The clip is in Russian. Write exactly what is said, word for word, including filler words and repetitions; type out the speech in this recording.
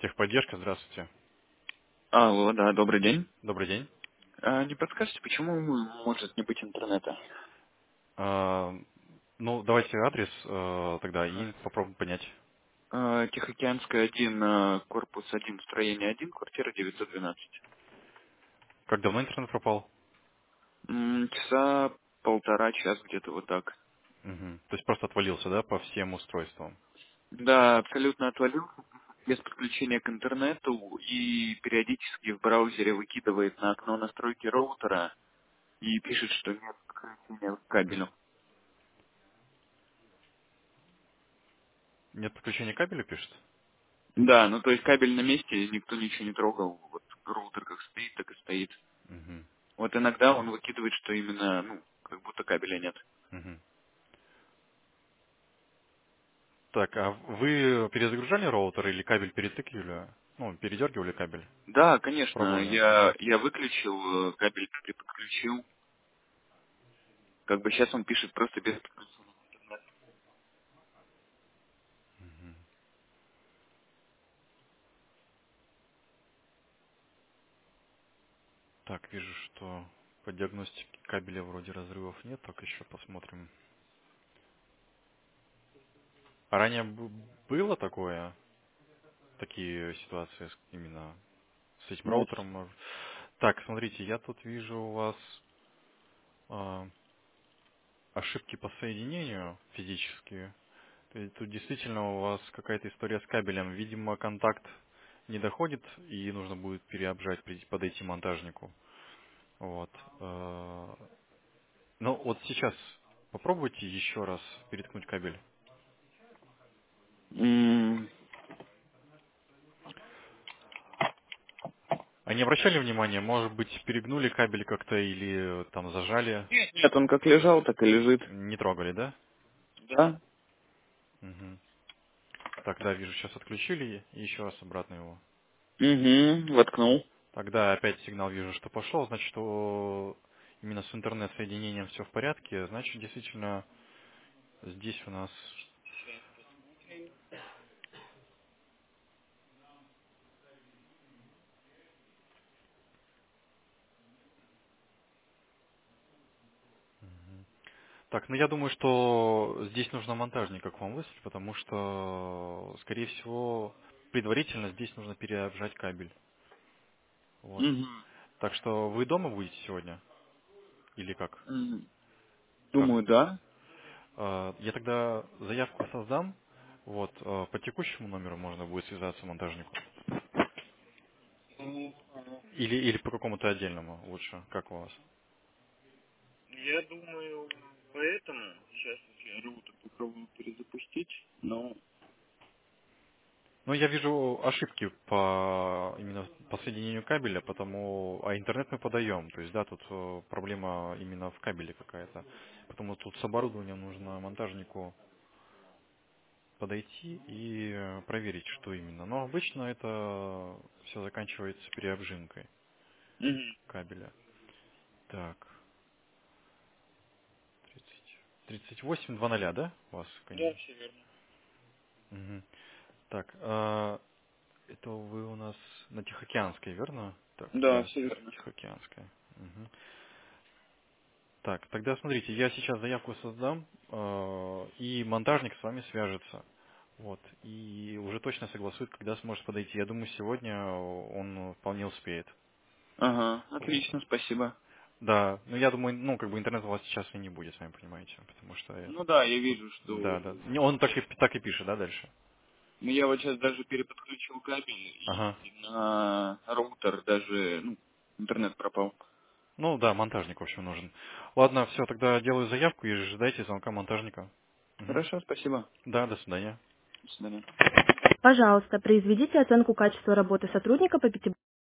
Техподдержка, здравствуйте. Алло, да, добрый день. Добрый день. А, не подскажете, почему может не быть интернета? А, ну, давайте адрес э, тогда и попробуем понять. А, Тихоокеанская один, а, корпус один, строение один, квартира девятьсот двенадцать. Как давно интернет пропал? М, Часа полтора, час где-то вот так. Мгм. То есть просто отвалился, да, по всем устройствам? Да, абсолютно отвалился, без подключения к интернету и периодически в браузере выкидывает на окно настройки роутера и пишет, что нет подключения к кабелю. Нет подключения кабеля, пишет? Да, ну то есть кабель на месте, никто ничего не трогал. Вот роутер как стоит, так и стоит. Мгм. Вот иногда он выкидывает, что именно, ну, как будто кабеля нет. Мгм. Так, а вы перезагружали роутер или кабель перетыкивали? Ну, передергивали кабель? Да, конечно, Пробовали? я, Мгм. я выключил, э, кабель подключил. Как бы сейчас он пишет просто без подключения. Так, вижу, что по диагностике кабеля вроде разрывов нет, так еще посмотрим. А ранее б- было такое, такие ситуации с- именно с этим Нет. роутером? может? Так, смотрите, я тут вижу у вас а, ошибки по соединению физические. То есть тут действительно у вас какая-то история с кабелем. Видимо, контакт не доходит, и нужно будет переобжать, при- подойти монтажнику. Вот. э, Ну, вот сейчас попробуйте еще раз переткнуть кабель. М, А не обращали внимания, может быть, перегнули кабель как-то или э, там зажали, Нет, нет, он как лежал, так и лежит. не трогали, да? Да? Мгм. Так, да, вижу, сейчас отключили, и еще раз обратно его. Угу, воткнул. Тогда опять сигнал вижу, что пошел, значит, что именно с интернет-соединением все в порядке, значит, действительно, здесь у нас... Так, ну я думаю, что здесь нужно монтажника к вам выслать, потому что, скорее всего, предварительно здесь нужно переобжать кабель. Вот. Угу. Так что вы дома будете сегодня? Или как? Как? Думаю, да. Э, Я тогда заявку создам. Вот, э, по текущему номеру можно будет связаться монтажнику. М, Или, или по какому-то отдельному лучше, как у вас? Я думаю, поэтому сейчас я роутер попробую перезапустить, но... Ну, я вижу ошибки по именно по соединению кабеля, потому а интернет мы подаем. То есть, да, тут э, проблема именно в кабеле какая-то. Потому тут с оборудованием нужно монтажнику подойти и э, проверить, что именно. Но обычно это все заканчивается переобжимкой Мгм. кабеля. Так, тридцать тридцать восемь два ноль, да, у вас? Да, Кон- все верно. Мгм. Так, а, это вы у нас на Тихоокеанской, верно? Так, Да, да, все Тихо- верно. Тихоокеанская. Мгм. Так, тогда смотрите, я сейчас заявку создам, э, и монтажник с вами свяжется. Вот, и уже точно согласует, когда сможет подойти. Я думаю, сегодня он вполне успеет. Ага, Вот. отлично, спасибо. Да, ну я думаю, ну как бы интернет у вас сейчас и не будет, сами понимаете, потому что, э, Ну да, я вижу, да, что... да. Не, он так и, так и пишет, да, дальше? Ну, я вот сейчас даже переподключил кабель, Ага. и на роутер даже, ну, интернет пропал. Ну да, монтажник, в общем, нужен. Ладно, все, тогда делаю заявку и ожидайте звонка монтажника. Мгм. Хорошо, спасибо. Да, до свидания. До свидания. Пожалуйста, произведите оценку качества работы сотрудника по пятибалльной